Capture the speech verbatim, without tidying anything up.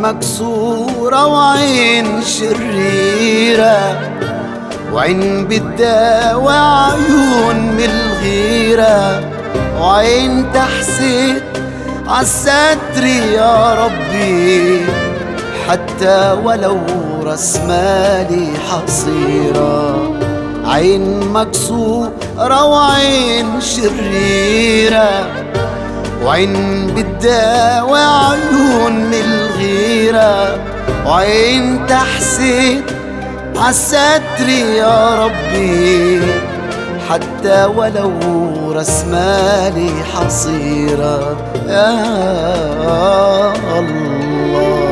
مكسورة وعين شريرة، وعين بتداوي عيون من الغيرة، وعين تحسد عالستر يا ربي، حتى ولو راس مالي حصيرة. عين مكسورة وعين شريرة، وعين بتداوي عيون من الغيرة، وعين تحسد عالستر يا ربي، حتى ولو راس مالي حصيرة. يا الله